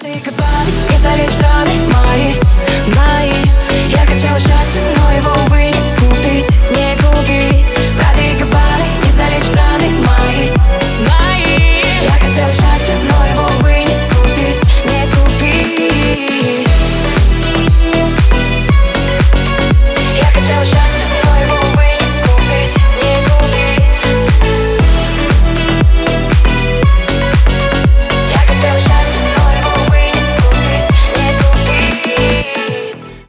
Ты копали и залить страны мои. Я хотела счастья,